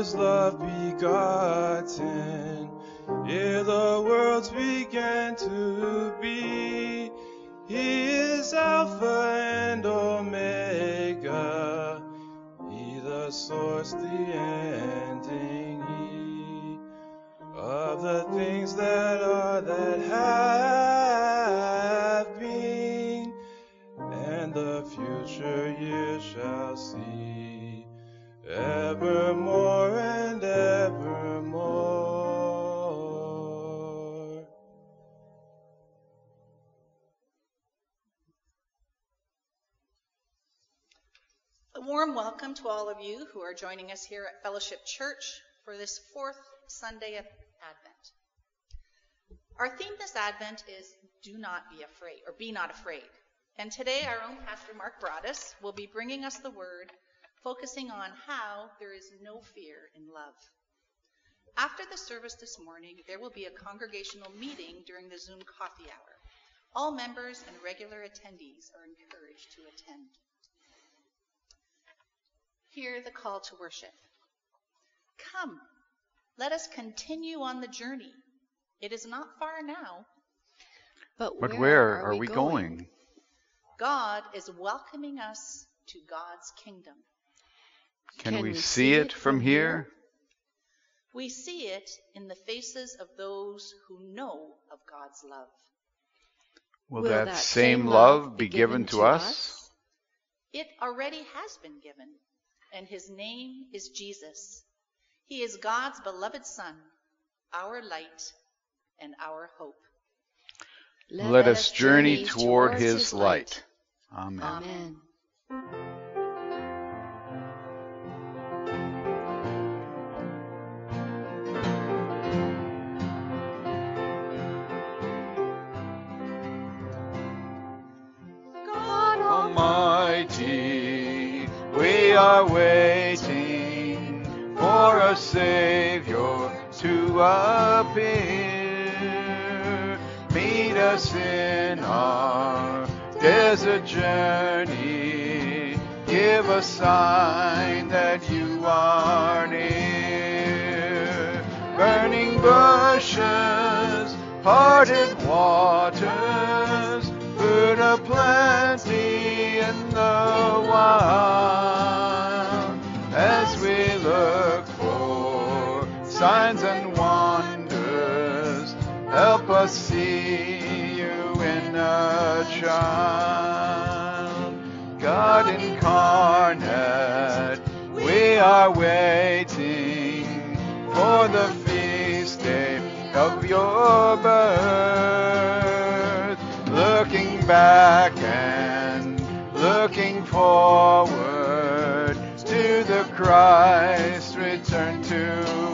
his love begotten, ere the worlds began to be. He is Alpha and Omega, he the source, the ending, he of the things that are, that have been, and the future years shall see, evermore and evermore. A warm welcome to all of you who are joining us here at Fellowship Church for this fourth Sunday of Advent. Our theme this Advent is Do Not Be Afraid, or Be Not Afraid. And today our own Pastor Mark Broadus will be bringing us the word, focusing on how there is no fear in love. After the service this morning, there will be a congregational meeting during the Zoom coffee hour. All members and regular attendees are encouraged to attend. Hear the call to worship. Come, let us continue on the journey. It is not far now. But where are we going? God is welcoming us to God's kingdom. Can we see it from here? We see it in the faces of those who know of God's love. Will that same love be given to us? It already has been given, and his name is Jesus. He is God's beloved Son, our light and our hope. Let us journey toward his light. Amen. Amen. God Almighty, we are waiting for a Savior to appear. Meet us in our desert journey. Give a sign that you are near. Burning bushes, parted waters, food aplenty in the wild. As we look for signs and wonders, help us see you in a child. God incarnate, we are waiting for the feast day of your birth. Looking back and looking forward to the Christ return to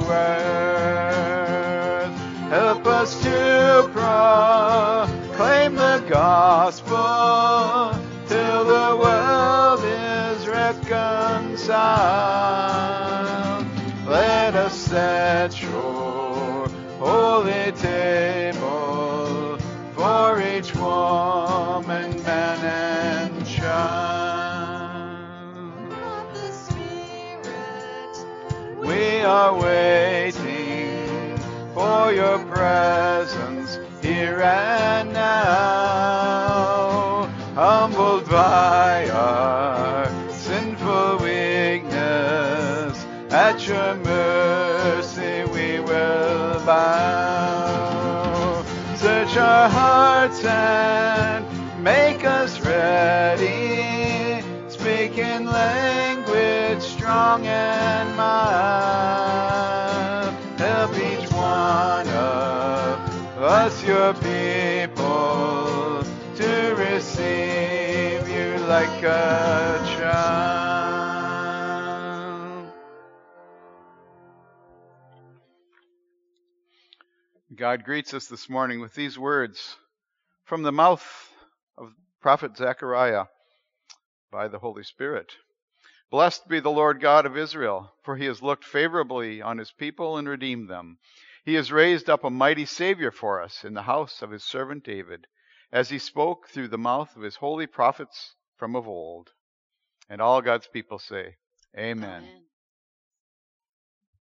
earth. Help us to proclaim the gospel till the world is reconciled. Let us set your holy table for each woman, man, and child. Of the Spirit, We are waiting for your presence here and now. Humbled by our sinful weakness, at your mercy we will bow. Search our hearts and make us ready, speak in language strong and mild. Help each one of us, your people, to receive you like a child. God greets us this morning with these words from the mouth of prophet Zechariah by the Holy Spirit. Blessed be the Lord God of Israel, for he has looked favorably on his people and redeemed them. He has raised up a mighty Savior for us in the house of his servant David, as he spoke through the mouth of his holy prophets from of old. And all God's people say, Amen. Amen.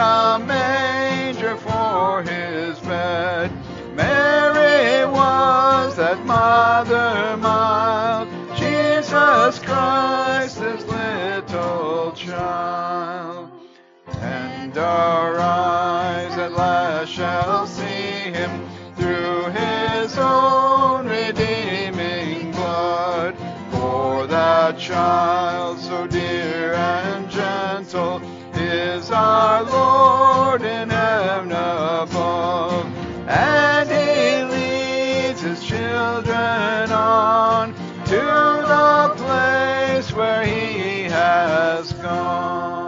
a manger for his bed. Mary was that mother mild, Jesus Christ, his little child. And our eyes at last shall see him through his own redeeming blood. For that child so dear and gentle is our Lord in heaven above. And he leads his children on to the place where he has gone.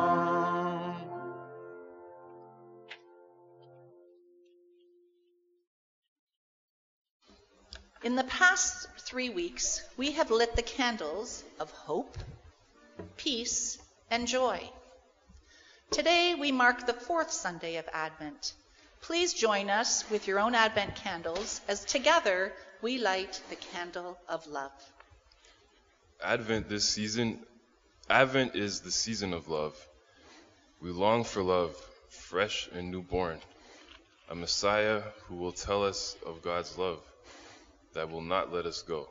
In the past 3 weeks, we have lit the candles of hope, peace, and joy. Today, we mark the 4th Sunday of Advent. Please join us with your own Advent candles as together we light the candle of love. Advent is the season of love. We long for love, fresh and newborn, a Messiah who will tell us of God's love that will not let us go.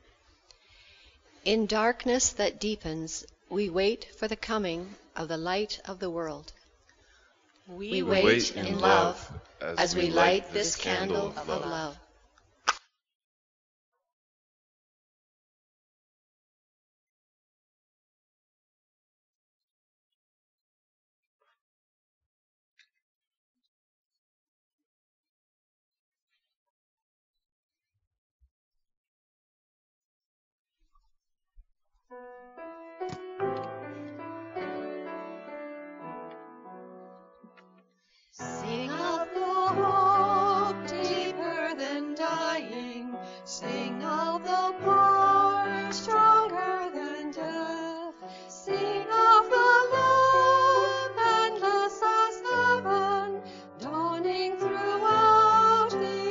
In darkness that deepens, we wait for the coming of the light of the world. We wait in love as we light this candle of love. Sing of the hope deeper than dying. Sing of the power stronger than death. Sing of the love endless as heaven, dawning throughout the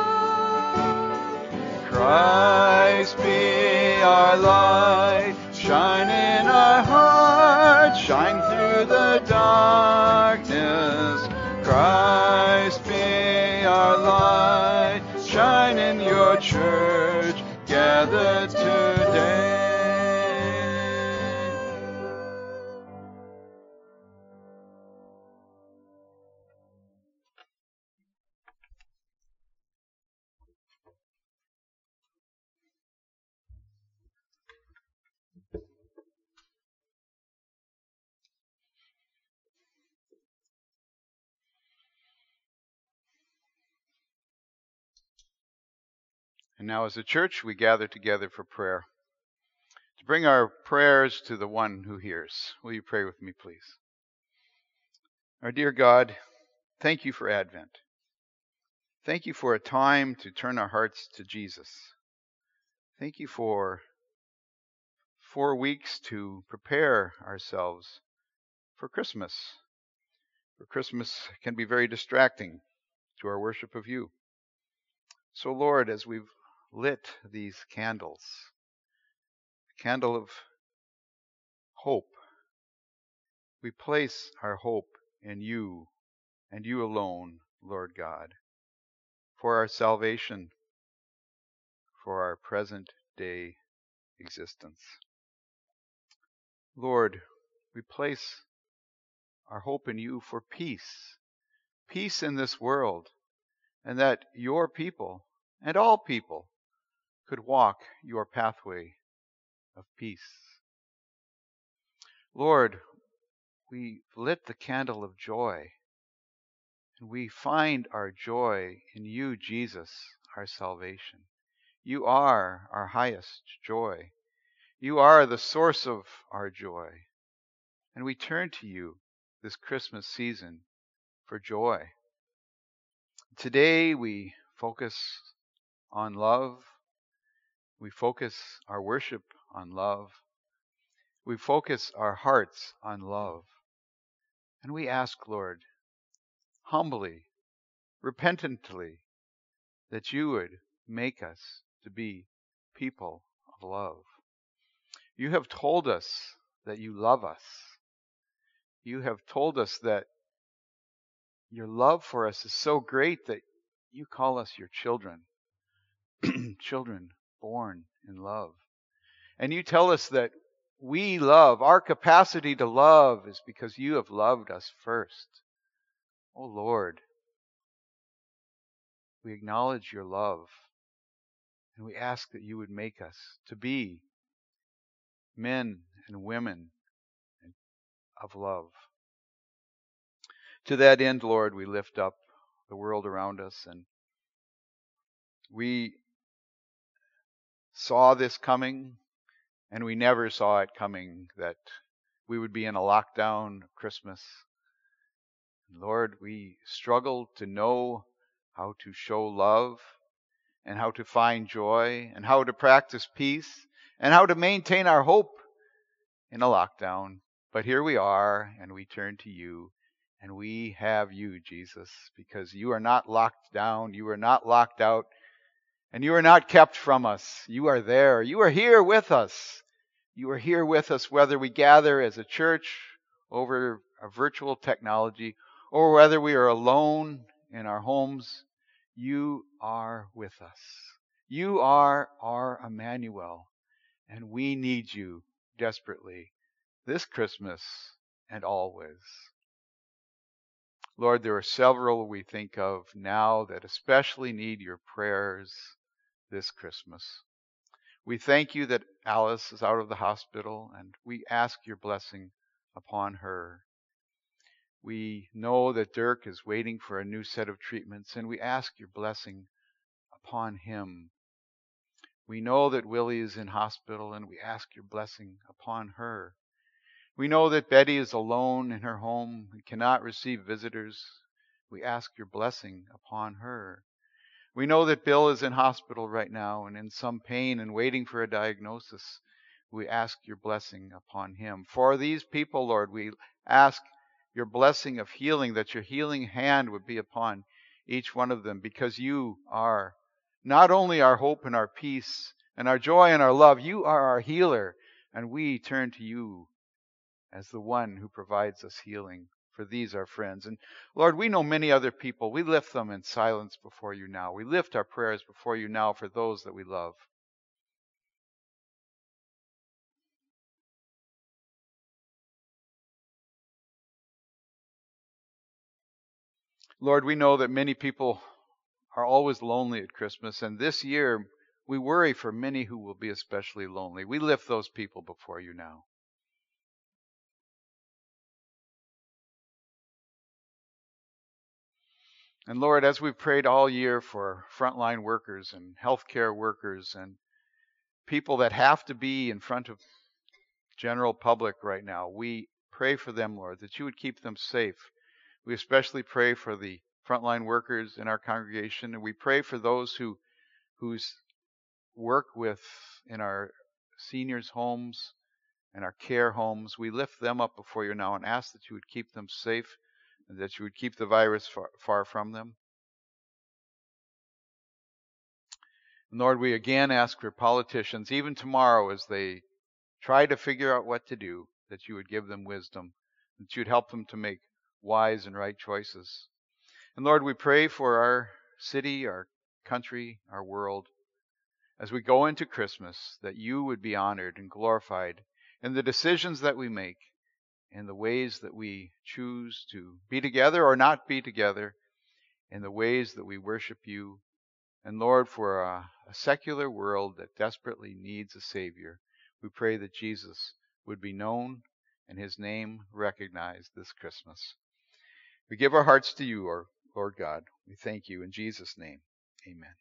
earth. Christ be our light, shine in our hearts, shine through the darkness. Christ be our light, shine in your church, gathered today. And now as a church, we gather together for prayer. To bring our prayers to the one who hears. Will you pray with me, please? Our dear God, thank you for Advent. Thank you for a time to turn our hearts to Jesus. Thank you for 4 weeks to prepare ourselves for Christmas. For Christmas can be very distracting to our worship of you. So Lord, as we've lit these candles, the candle of hope, we place our hope in you and you alone, Lord God, for our salvation, for our present day existence. Lord, we place our hope in you for peace, peace in this world, and that your people and all people could walk your pathway of peace. Lord, we lit the candle of joy, and we find our joy in you, Jesus, our salvation. You are our highest joy. You are the source of our joy. And we turn to you this Christmas season for joy. Today we focus on love. We focus our worship on love. We focus our hearts on love. And we ask, Lord, humbly, repentantly, that you would make us to be people of love. You have told us that you love us. You have told us that Your love for us is so great that you call us your children, children born in love. And you tell us that we love, our capacity to love is because you have loved us first. Oh Lord, we acknowledge your love, and we ask that you would make us to be men and women of love. To that end, Lord, we lift up the world around us, and we saw this coming, and we never saw it coming, that we would be in a lockdown of Christmas. Lord, we struggle to know how to show love and how to find joy and how to practice peace and how to maintain our hope in a lockdown. But here we are, and we turn to you, and we have you, Jesus, because you are not locked down, you are not locked out, and you are not kept from us. You are there. You are here with us. You are here with us whether we gather as a church over a virtual technology or whether we are alone in our homes. You are with us. You are our Emmanuel, and we need you desperately this Christmas and always. Lord, there are several we think of now that especially need your prayers this Christmas. We thank you that Alice is out of the hospital, and we ask your blessing upon her. We know that Dirk is waiting for a new set of treatments, and we ask your blessing upon him. We know that Willie is in hospital, and we ask your blessing upon her. We know that Betty is alone in her home and cannot receive visitors. We ask your blessing upon her. We know that Bill is in hospital right now and in some pain and waiting for a diagnosis. We ask your blessing upon him. For these people, Lord, we ask your blessing of healing, that your healing hand would be upon each one of them, because you are not only our hope and our peace and our joy and our love, you are our healer, and we turn to you as the one who provides us healing for these our friends. And Lord, we know many other people. We lift them in silence before you now. We lift our prayers before you now for those that we love. Lord, we know that many people are always lonely at Christmas, and this year we worry for many who will be especially lonely. We lift those people before you now. And Lord, as we've prayed all year for frontline workers and healthcare workers and people that have to be in front of general public right now, we pray for them, Lord, that you would keep them safe. We especially pray for the frontline workers in our congregation, and we pray for those whose work with in our seniors' homes and our care homes. We lift them up before you now and ask that you would keep them safe and that you would keep the virus far from them. And Lord, we again ask for politicians, even tomorrow as they try to figure out what to do, that you would give them wisdom, that you would help them to make wise and right choices. And Lord, we pray for our city, our country, our world, as we go into Christmas, that you would be honored and glorified in the decisions that we make, in the ways that we choose to be together or not be together, in the ways that we worship you. And Lord, for a secular world that desperately needs a Savior, we pray that Jesus would be known and his name recognized this Christmas. We give our hearts to you, our Lord God. We thank you in Jesus' name. Amen.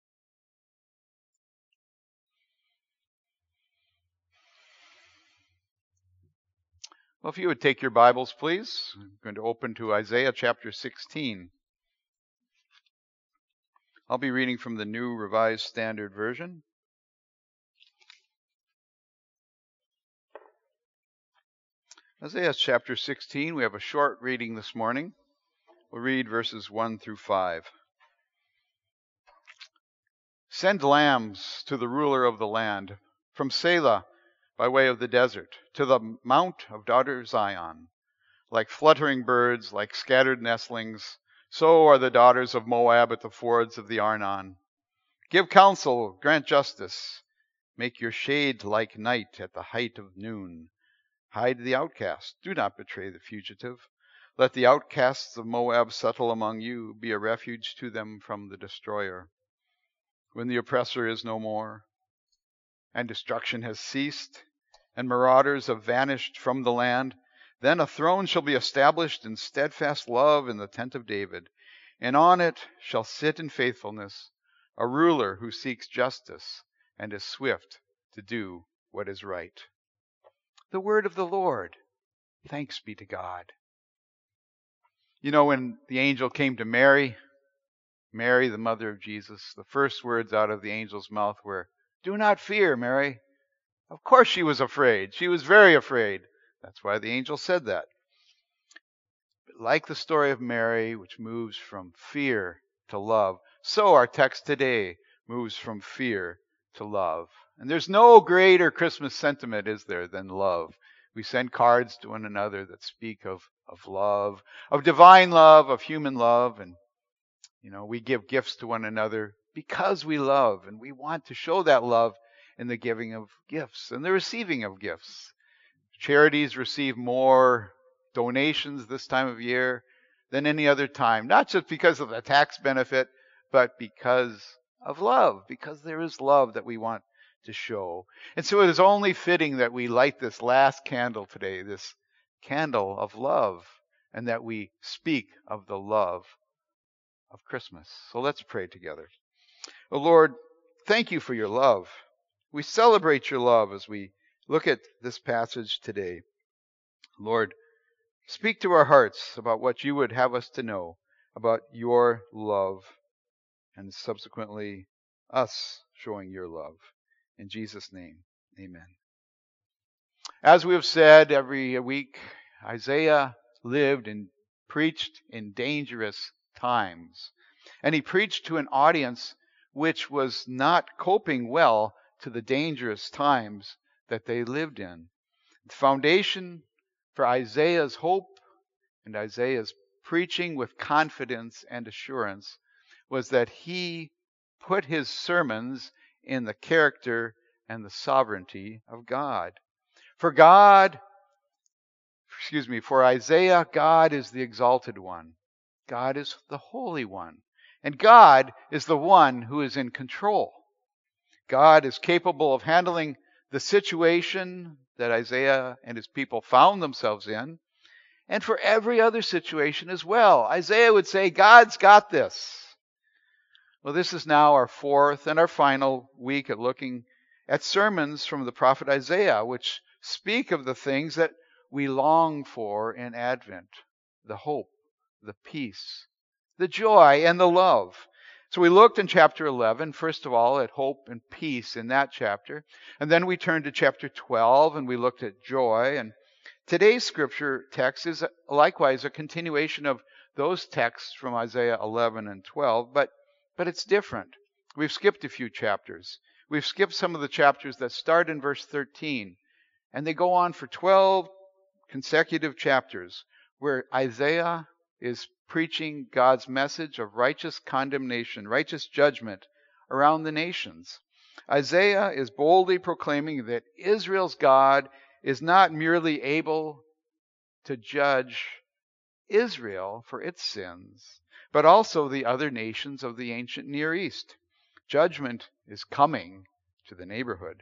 Well, if you would take your Bibles, please. I'm going to open to Isaiah chapter 16. I'll be reading from the New Revised Standard Version. Isaiah chapter 16, we have a short reading this morning. We'll read verses 1 through 5. Send lambs to the ruler of the land, from Selah by way of the desert, to the mount of daughter Zion. Like fluttering birds, like scattered nestlings, So are the daughters of Moab at the fords of the Arnon. Give counsel, grant justice. Make your shade like night at the height of noon. Hide the outcast. Do not betray the fugitive. Let the outcasts of Moab settle among you. Be a refuge to them from the destroyer. When the oppressor is no more, and destruction has ceased, and marauders have vanished from the land, then a throne shall be established in steadfast love in the tent of David, and on it shall sit in faithfulness a ruler who seeks justice and is swift to do what is right. The word of the Lord. Thanks be to God. You know, when the angel came to Mary, the mother of Jesus, the first words out of the angel's mouth were, "Do not fear, Mary." Of course she was afraid. She was very afraid. That's why the angel said that. But like the story of Mary, which moves from fear to love, so our text today moves from fear to love. And there's no greater Christmas sentiment, is there, than love. We send cards to one another that speak of love, of divine love, of human love. And, we give gifts to one another because we love. And we want to show that love in the giving of gifts and the receiving of gifts. Charities receive more donations this time of year than any other time, not just because of the tax benefit, but because of love, because there is love that we want to show. And so it is only fitting that we light this last candle today, this candle of love, and that we speak of the love of Christmas. So let's pray together. Oh Lord, thank you for your love. We celebrate your love as we look at this passage today. Lord, speak to our hearts about what you would have us to know about your love, and subsequently us showing your love. In Jesus' name, amen. As we have said every week, Isaiah lived and preached in dangerous times. And he preached to an audience which was not coping well to the dangerous times that they lived in. The foundation for Isaiah's hope and Isaiah's preaching with confidence and assurance was that he put his sermons in the character and the sovereignty of God. For Isaiah, God is the exalted one. God is the Holy One. And God is the one who is in control. God is capable of handling the situation that Isaiah and his people found themselves in, and for every other situation as well. Isaiah would say, God's got this. Well, this is now our fourth and our final week at looking at sermons from the prophet Isaiah, which speak of the things that we long for in Advent: the hope, the peace, the joy, and the love. So we looked in chapter 11, first of all, at hope and peace in that chapter. And then we turned to chapter 12, and we looked at joy. And today's scripture text is likewise a continuation of those texts from Isaiah 11 and 12, but it's different. We've skipped a few chapters. We've skipped some of the chapters that start in verse 13, and they go on for 12 consecutive chapters where Isaiah is preaching God's message of righteous condemnation, righteous judgment around the nations. Isaiah is boldly proclaiming that Israel's God is not merely able to judge Israel for its sins, but also the other nations of the ancient Near East. Judgment is coming to the neighborhood.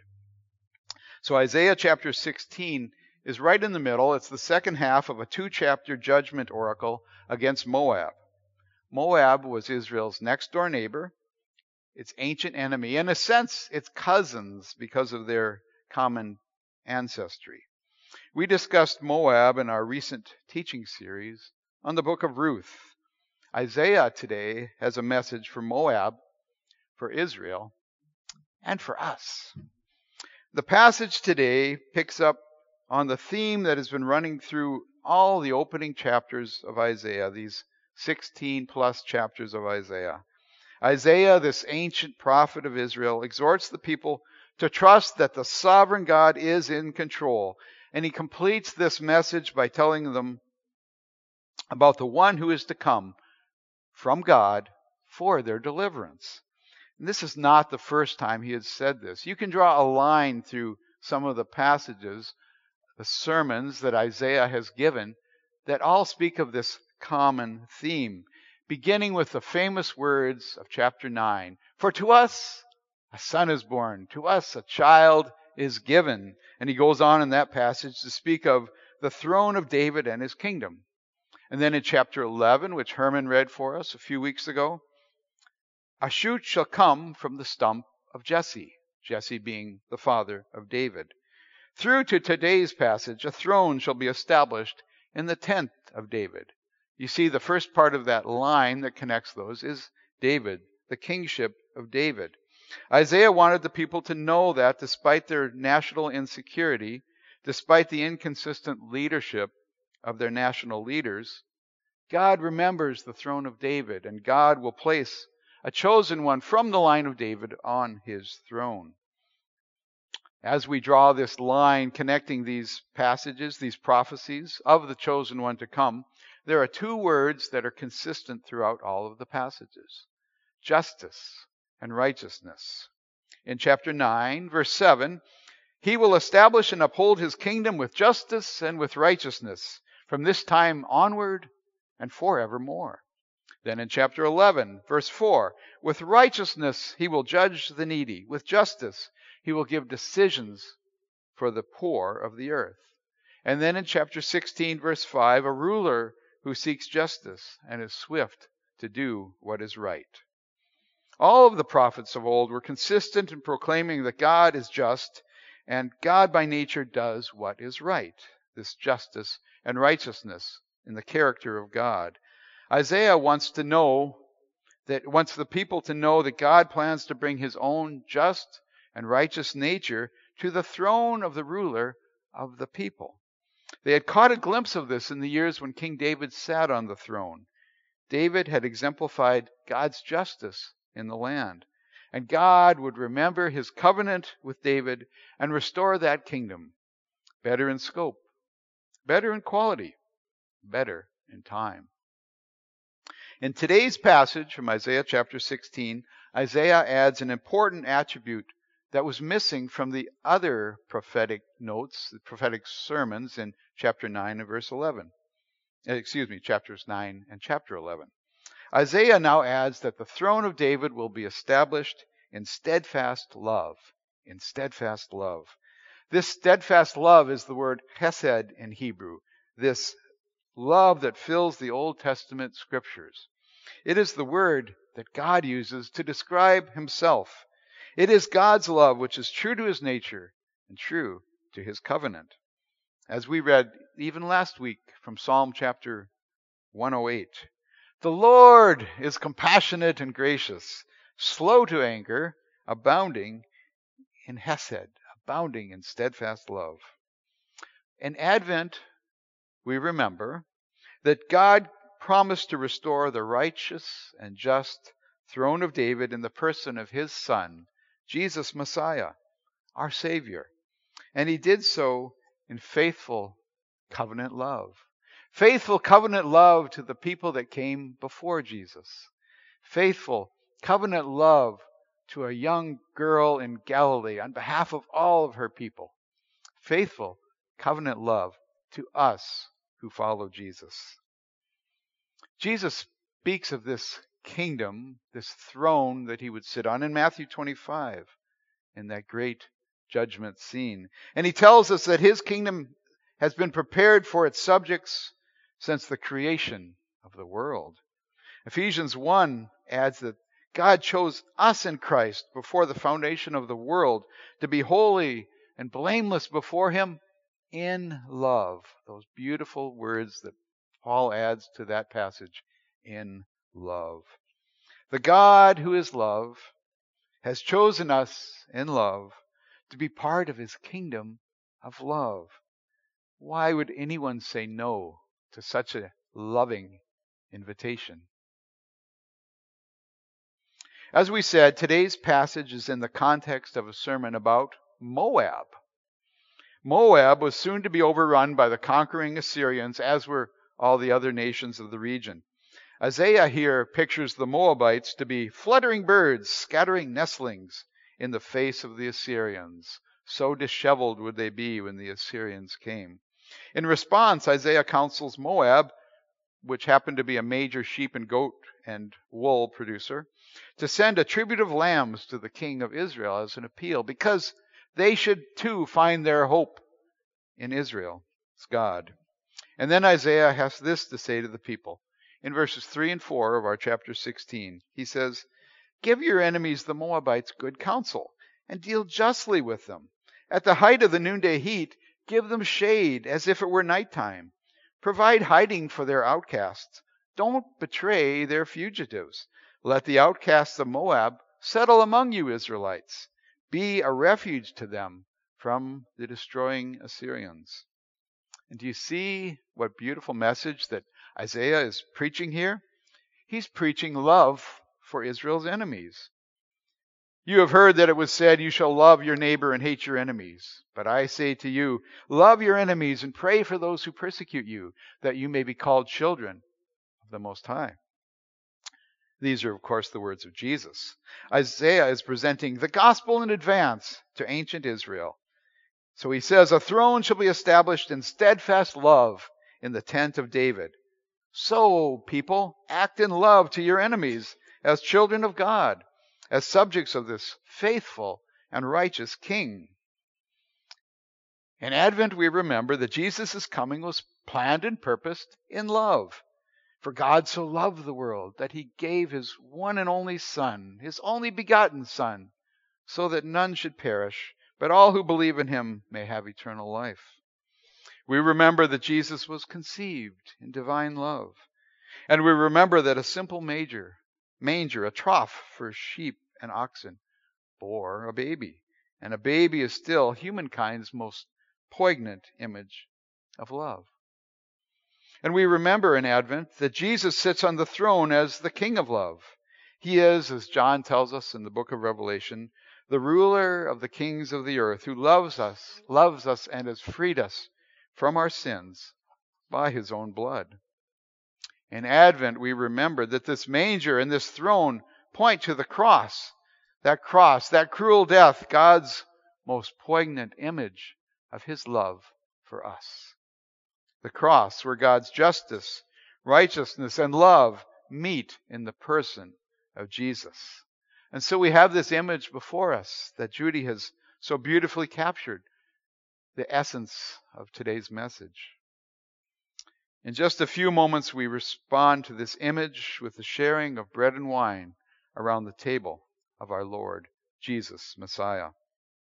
So Isaiah chapter 16 is right in the middle. It's the second half of a 2-chapter judgment oracle against Moab. Moab was Israel's next door neighbor, its ancient enemy, in a sense, its cousins because of their common ancestry. We discussed Moab in our recent teaching series on the book of Ruth. Isaiah today has a message for Moab, for Israel, and for us. The passage today picks up on the theme that has been running through all the opening chapters of Isaiah, these 16 plus chapters of Isaiah. Isaiah, this ancient prophet of Israel, exhorts the people to trust that the sovereign God is in control. And he completes this message by telling them about the one who is to come, from God for their deliverance. And this is not the first time he had said this. You can draw a line through some of the passages, the sermons that Isaiah has given, that all speak of this common theme, beginning with the famous words of chapter 9. For to us a son is born, to us a child is given. And he goes on in that passage to speak of the throne of David and his kingdom. And then in chapter 11, which Herman read for us a few weeks ago, a shoot shall come from the stump of Jesse, Jesse being the father of David. Through to today's passage, a throne shall be established in the tent of David. You see, the first part of that line that connects those is David, the kingship of David. Isaiah wanted the people to know that despite their national insecurity, despite the inconsistent leadership of their national leaders, God remembers the throne of David, and God will place a chosen one from the line of David on his throne. As we draw this line connecting these passages, these prophecies of the chosen one to come, there are two words that are consistent throughout all of the passages: justice and righteousness. In chapter 9, verse 7, he will establish and uphold his kingdom with justice and with righteousness from this time onward and forevermore. Then in chapter 11, verse 4, with righteousness he will judge the needy. With justice he will give decisions for the poor of the earth. And then in chapter 16, verse 5, a ruler who seeks justice and is swift to do what is right. All of the prophets of old were consistent in proclaiming that God is just, and God by nature does what is right, this justice and righteousness in the character of God. Isaiah wants the people to know that God plans to bring his own just and righteous nature to the throne of the ruler of the people. They had caught a glimpse of this in the years when King David sat on the throne. David had exemplified God's justice in the land, and God would remember his covenant with David and restore that kingdom, better in scope, better in quality, better in time. In today's passage from Isaiah chapter 16, Isaiah adds an important attribute that was missing from the other prophetic notes, the prophetic sermons in chapter 9 and verse 11. Chapters 9 and chapter 11. Isaiah now adds that the throne of David will be established in steadfast love. In steadfast love. This steadfast love is the word hesed in Hebrew, this love that fills the Old Testament scriptures. It is the word that God uses to describe himself. It is God's love which is true to his nature and true to his covenant. As we read even last week from Psalm chapter 108, the Lord is compassionate and gracious, slow to anger, abounding in hesed, abounding in steadfast love. In Advent, we remember that God promised to restore the righteous and just throne of David in the person of his Son, Jesus Messiah, our Savior. And he did so in faithful covenant love. Faithful covenant love to the people that came before Jesus. Faithful covenant love to a young girl in Galilee on behalf of all of her people. Faithful covenant love to us who follow Jesus. Jesus speaks of this kingdom, this throne that he would sit on in Matthew 25 in that great judgment scene. And he tells us that his kingdom has been prepared for its subjects since the creation of the world. Ephesians 1 adds that God chose us in Christ before the foundation of the world to be holy and blameless before him in love. Those beautiful words that Paul adds to that passage, in love. The God who is love has chosen us in love to be part of his kingdom of love. Why would anyone say no to such a loving invitation? As we said, today's passage is in the context of a sermon about Moab. Moab was soon to be overrun by the conquering Assyrians, as were all the other nations of the region. Isaiah here pictures the Moabites to be fluttering birds scattering nestlings in the face of the Assyrians. So disheveled would they be when the Assyrians came. In response, Isaiah counsels Moab, which happened to be a major sheep and goat and wool producer, to send a tribute of lambs to the king of Israel as an appeal, because they should too find their hope in Israel's God. And then Isaiah has this to say to the people. In verses 3 and 4 of our chapter 16, he says, "Give your enemies the Moabites good counsel, and deal justly with them. At the height of the noonday heat, give them shade as if it were nighttime. Provide hiding for their outcasts. Don't betray their fugitives. Let the outcasts of Moab settle among you Israelites. Be a refuge to them from the destroying Assyrians." And do you see what beautiful message that Isaiah is preaching here? He's preaching love for Israel's enemies. "You have heard that it was said, 'You shall love your neighbor and hate your enemies.' But I say to you, love your enemies and pray for those who persecute you, that you may be called children of the Most High." These are, of course, the words of Jesus. Isaiah is presenting the gospel in advance to ancient Israel. So he says, "A throne shall be established in steadfast love in the tent of David." So, people, act in love to your enemies as children of God, as subjects of this faithful and righteous King. In Advent, we remember that Jesus' coming was planned and purposed in love. For God so loved the world that he gave his one and only Son, his only begotten Son, so that none should perish, but all who believe in him may have eternal life. We remember that Jesus was conceived in divine love. And we remember that a simple manger, a trough for sheep and oxen, bore a baby. And a baby is still humankind's most poignant image of love. And we remember in Advent that Jesus sits on the throne as the King of love. He is, as John tells us in the book of Revelation, the ruler of the kings of the earth, who loves us and has freed us from our sins by his own blood. In Advent, we remember that this manger and this throne point to the cross, that cruel death, God's most poignant image of his love for us. The cross where God's justice, righteousness, and love meet in the person of Jesus. And so we have this image before us that Judy has so beautifully captured, the essence of today's message. In just a few moments, we respond to this image with the sharing of bread and wine around the table of our Lord Jesus, Messiah.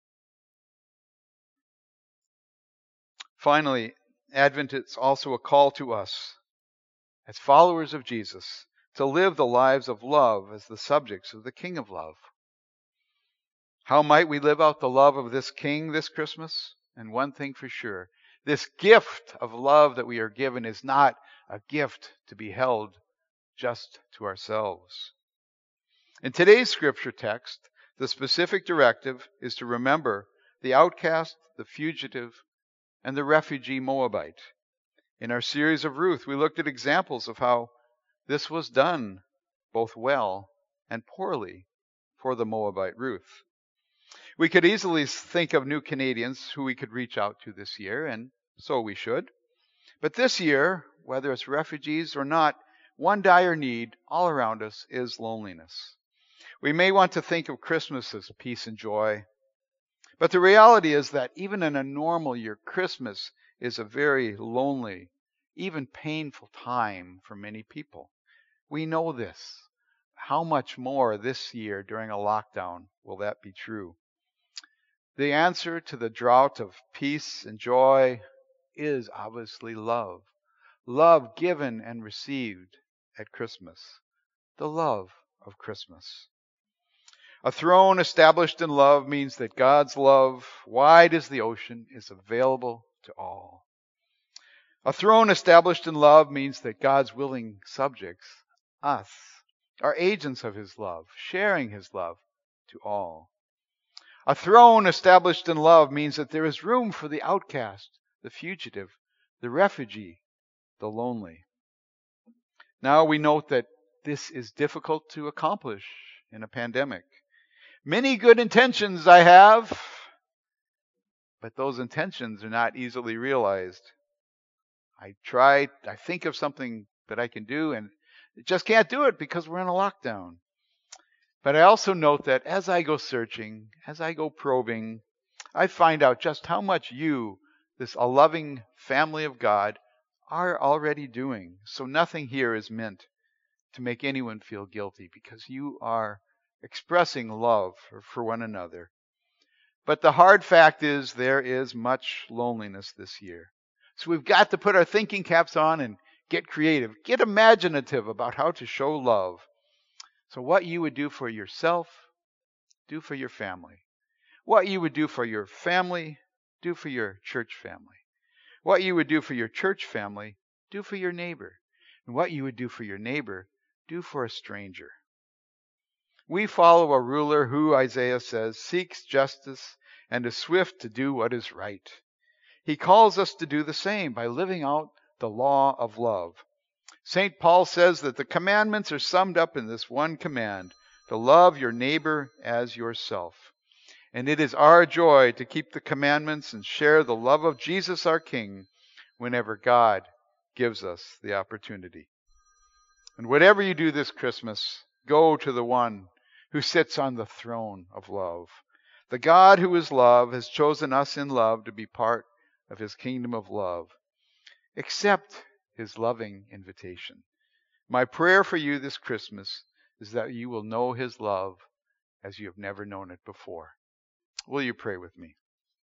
Finally, Advent is also a call to us, as followers of Jesus, to live the lives of love as the subjects of the King of love. How might we live out the love of this King this Christmas? And one thing for sure, this gift of love that we are given is not a gift to be held just to ourselves. In today's scripture text, the specific directive is to remember the outcast, the fugitive, and the refugee Moabite. In our series of Ruth, we looked at examples of how this was done both well and poorly for the Moabite Ruth. We could easily think of new Canadians who we could reach out to this year, and so we should. But this year, whether it's refugees or not, one dire need all around us is loneliness. We may want to think of Christmas as peace and joy, but the reality is that even in a normal year, Christmas is a very lonely, even painful time for many people. We know this. How much more this year during a lockdown will that be true? The answer to the drought of peace and joy is obviously love. Love given and received at Christmas. The love of Christmas. A throne established in love means that God's love, wide as the ocean, is available to all. A throne established in love means that God's willing subjects, us, are agents of his love, sharing his love to all. A throne established in love means that there is room for the outcast, the fugitive, the refugee, the lonely. Now we note that this is difficult to accomplish in a pandemic. Many good intentions I have, but those intentions are not easily realized. I think of something that I can do, and just can't do it because we're in a lockdown. But I also note that as I go searching, as I go probing, I find out just how much you, this a loving family of God, are already doing. So nothing here is meant to make anyone feel guilty, because you are expressing love for one another. But the hard fact is there is much loneliness this year. So we've got to put our thinking caps on and get creative, get imaginative about how to show love. So what you would do for yourself, do for your family. What you would do for your family, do for your church family. What you would do for your church family, do for your neighbor. And what you would do for your neighbor, do for a stranger. We follow a ruler who, Isaiah says, seeks justice and is swift to do what is right. He calls us to do the same by living out the law of love. St. Paul says that the commandments are summed up in this one command, to love your neighbor as yourself. And it is our joy to keep the commandments and share the love of Jesus our King whenever God gives us the opportunity. And whatever you do this Christmas, go to the one who sits on the throne of love. The God who is love has chosen us in love to be part of his kingdom of love. Accept his loving invitation. My prayer for you this Christmas is that you will know his love as you have never known it before. Will you pray with me?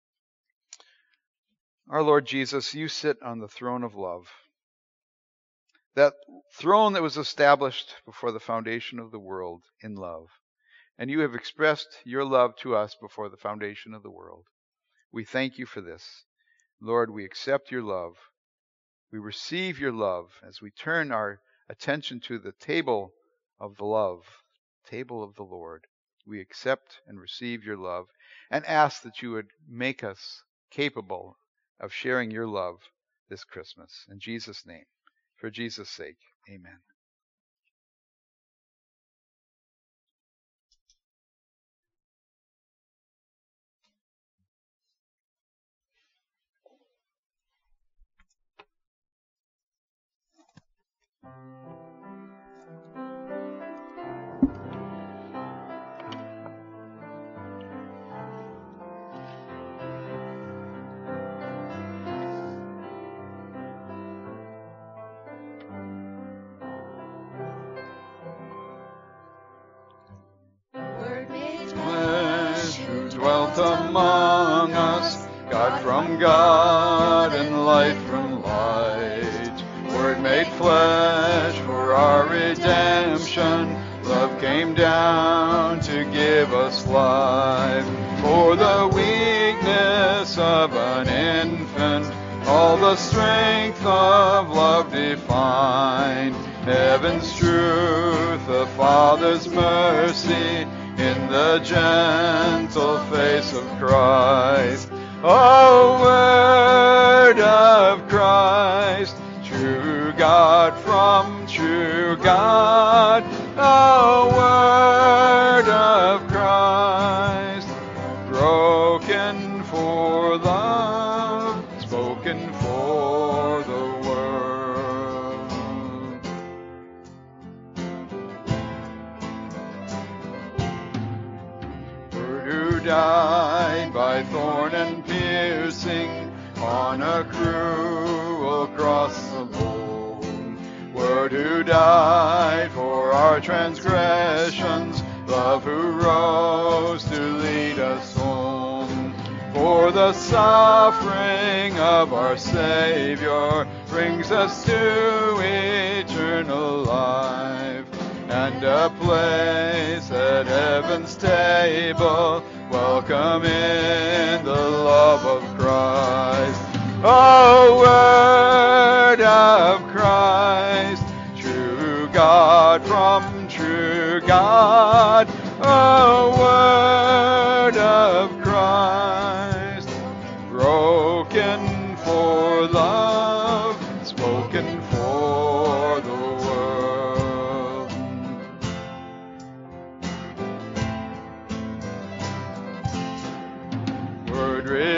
Our Lord Jesus, you sit on the throne of love. That throne that was established before the foundation of the world in love. And you have expressed your love to us before the foundation of the world. We thank you for this. Lord, we accept your love. We receive your love as we turn our attention to the table of the love, table of the Lord. We accept and receive your love and ask that you would make us capable of sharing your love this Christmas. In Jesus' name, for Jesus' sake, amen. Among us, God from God and light from light. Word made flesh for our redemption. Love came down to give us life. For the weakness of an infant, all the strength of love defined. Heaven's truth, the Father's mercy, in the gentle face of Christ. O word of Christ, true God from true God. O word of Christ, broken for love, spoken for the world. Who died by thorn and piercing on a cruel cross alone. Word who died for our transgressions, love who rose to lead us home. For the suffering of our Savior brings us to eternal life, and a place at heaven's table, welcome in the love of Christ. O word of Christ, true God from true God. O word of Christ, broken for love, spoken for the world.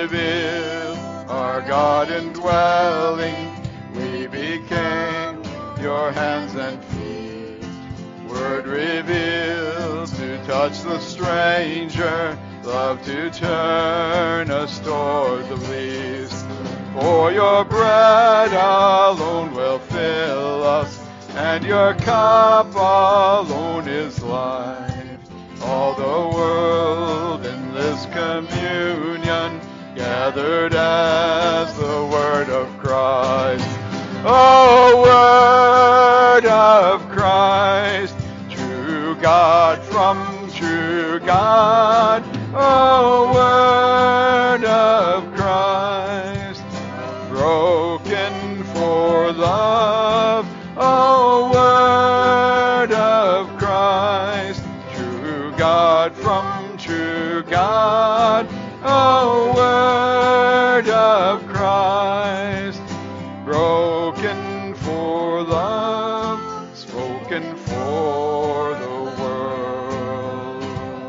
revealed, our God indwelling. We became your hands and feet. Word revealed to touch the stranger, love to turn us toward the least. For your bread alone will fill us, and your cup alone is life. All the world in this communion gathered as the word of Christ. Oh, word of Christ, true God from true God. Oh, word of Christ, broken for love. Oh, word of Christ, true God from true God. Oh, word of Christ, broken for love, spoken for the world.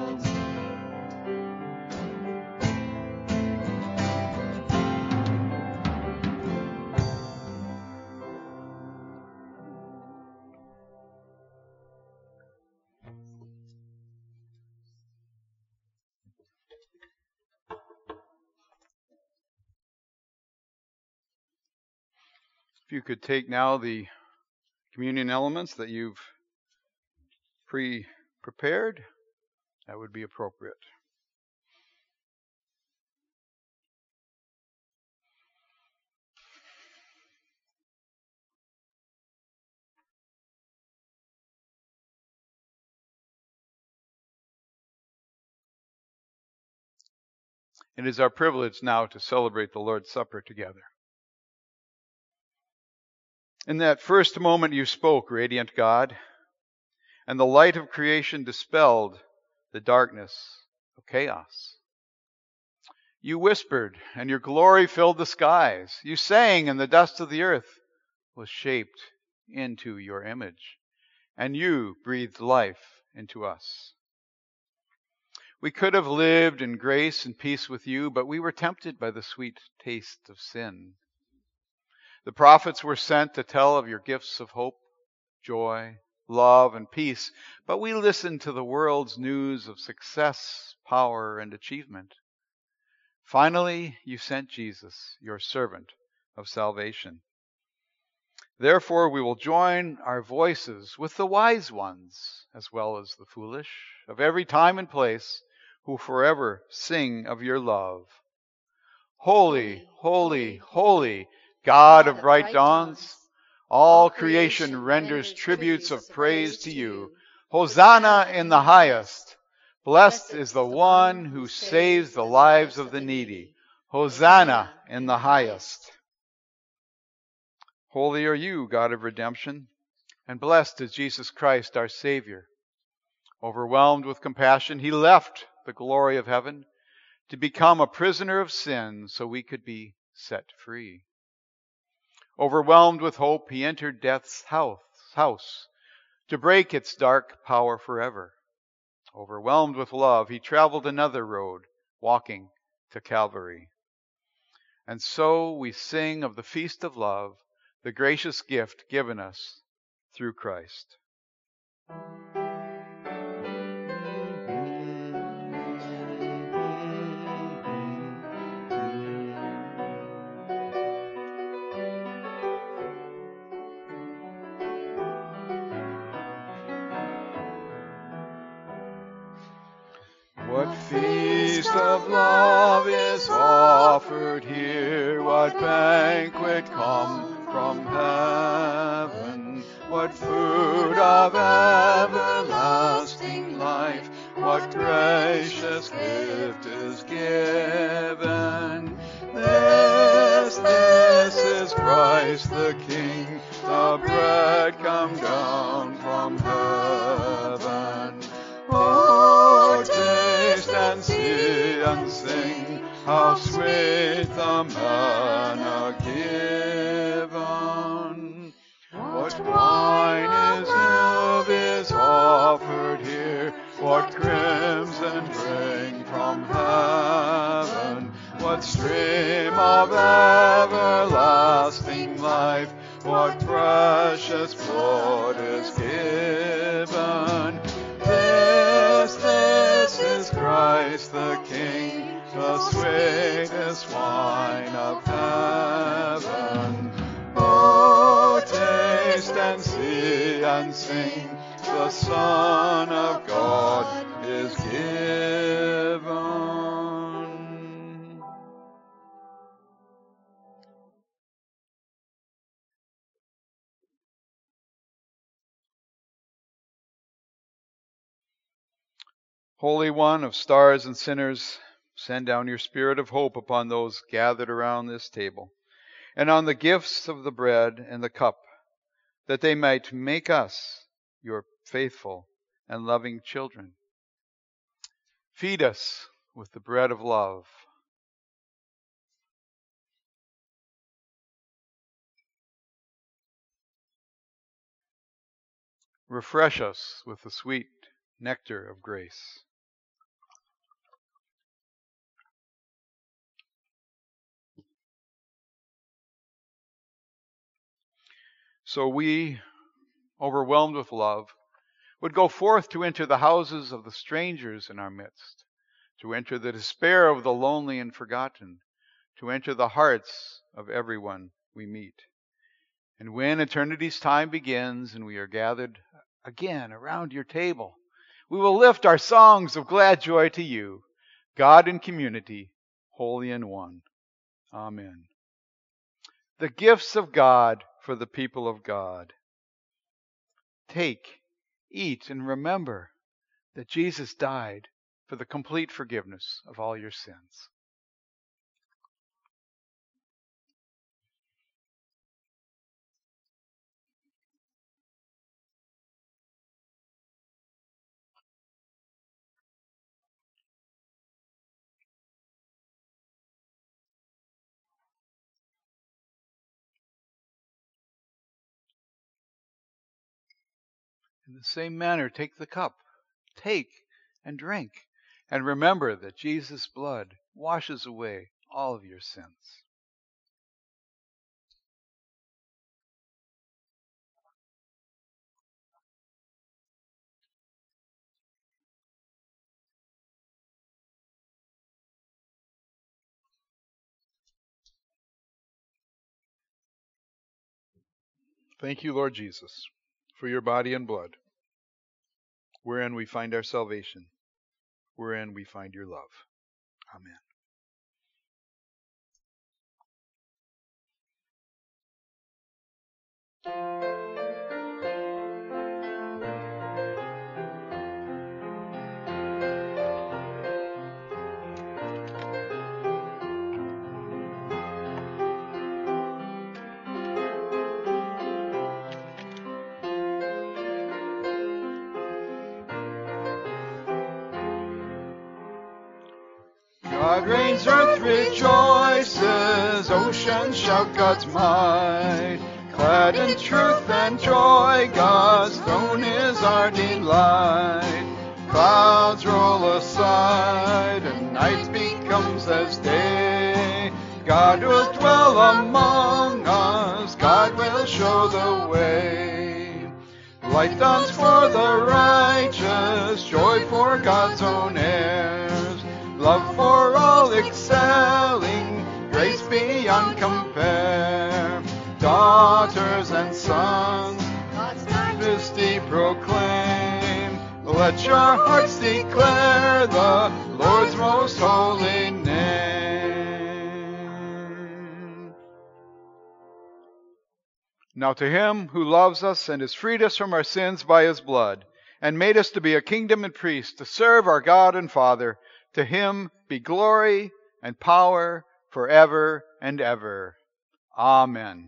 If you could take now the communion elements that you've pre-prepared, that would be appropriate. It is our privilege now to celebrate the Lord's Supper together. In that first moment you spoke, radiant God, and the light of creation dispelled the darkness of chaos. You whispered, and your glory filled the skies. You sang, and the dust of the earth was shaped into your image, and you breathed life into us. We could have lived in grace and peace with you, but we were tempted by the sweet taste of sin. The prophets were sent to tell of your gifts of hope, joy, love, and peace, but we listened to the world's news of success, power, and achievement. Finally, you sent Jesus, your servant of salvation. Therefore, we will join our voices with the wise ones, as well as the foolish, of every time and place, who forever sing of your love. Holy, holy, holy, God of bright dawns, all creation renders tributes of praise to you. Hosanna in the highest. Blessed is the one who saves the lives of the needy. Hosanna in the highest. Holy are you, God of redemption, and blessed is Jesus Christ, our Savior. Overwhelmed with compassion, he left the glory of heaven to become a prisoner of sin so we could be set free. Overwhelmed with hope, he entered death's house to break its dark power forever. Overwhelmed with love, he traveled another road, walking to Calvary. And so we sing of the feast of love, the gracious gift given us through Christ. What feast of love is offered here? What banquet come from heaven? What food of everlasting life? What gracious gift is given? This is Christ the King, the bread come down from heaven. Oh, taste and see and sing, how sweet the manna given. What wine is offered here, what crimson drink from heaven, what stream of everlasting life, what precious blood is given. This is Christ the King, the sweetest wine of heaven. Oh, taste and see and sing, the Son of God is given. Holy One of stars and sinners, send down your spirit of hope upon those gathered around this table, and on the gifts of the bread and the cup, that they might make us your faithful and loving children. Feed us with the bread of love. Refresh us with the sweet nectar of grace. So we, overwhelmed with love, would go forth to enter the houses of the strangers in our midst, to enter the despair of the lonely and forgotten, to enter the hearts of everyone we meet. And when eternity's time begins and we are gathered again around your table, we will lift our songs of glad joy to you, God in community, holy in one. Amen. The gifts of God for the people of God. Take, eat, and remember that Jesus died for the complete forgiveness of all your sins. In the same manner, take the cup. Take and drink. And remember that Jesus' blood washes away all of your sins. Thank you, Lord Jesus, for your body and blood, wherein we find our salvation, wherein we find your love. Amen. God reigns, earth rejoices, oceans shout God's might. Clad in truth and joy, God's throne is our delight. Clouds roll aside, and night becomes as day. God will dwell among us, God will show the way. Light dawns for the righteous, joy for God's own heirs. Love for all excelling, grace beyond compare. Daughters and sons, God's majesty proclaim. Let your hearts declare the Lord's most holy name. Now to him who loves us and has freed us from our sins by his blood, and made us to be a kingdom and priests, to serve our God and Father, to him be glory and power forever and ever. Amen.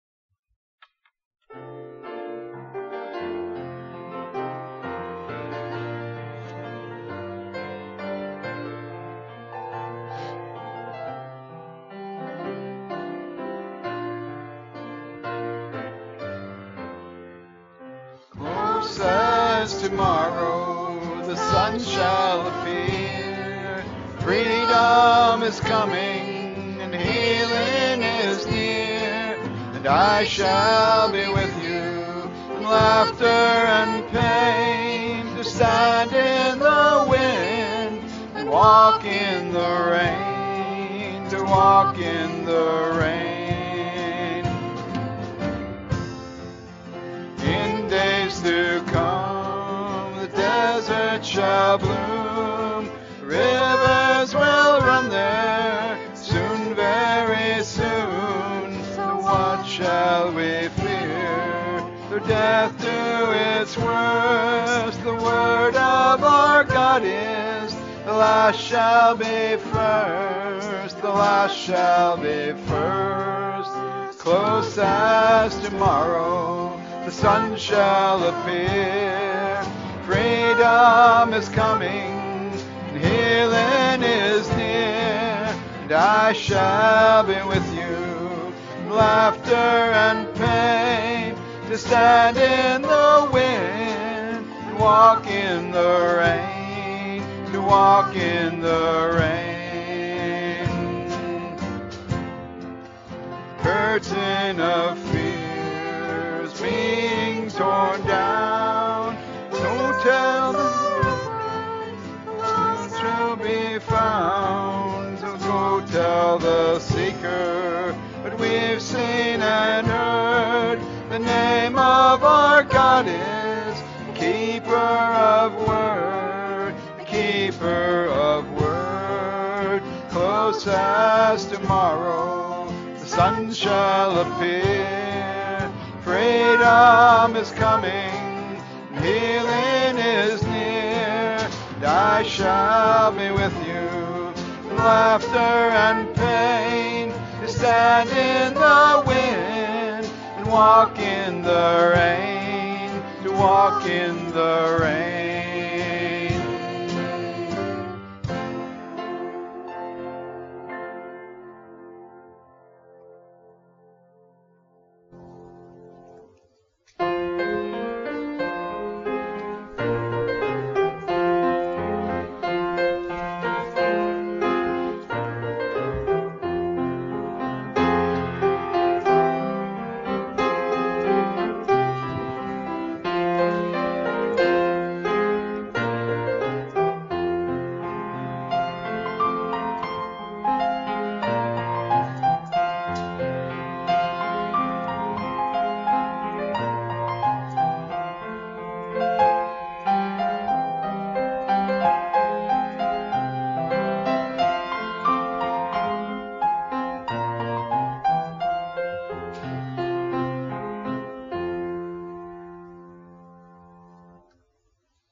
Close as tomorrow the sun shall appear. Freedom is coming, and I shall be with you. In laughter and pain, to stand in the wind and walk in the rain, to walk in the rain. In days to come, the desert shall bloom, rivers will run there soon, very soon. So what shall we fear? Though death do its worst, the word of our God is, the last shall be first, the last shall be first. Close as tomorrow, the sun shall appear. Freedom is coming, and healing is near, and I shall be with you. Laughter and pain, to stand in the wind and walk in the rain, to walk in the rain. Curtain of fears being torn down, so tell the truth shall be found. So go tell the seeker what we've seen and heard. The name of our God is the keeper of word, the keeper of word. Close as tomorrow, the sun shall appear. Freedom is coming, healing is near, and I shall be with you. Laughter and pain, to stand in the wind and walk in the rain, to walk in the rain.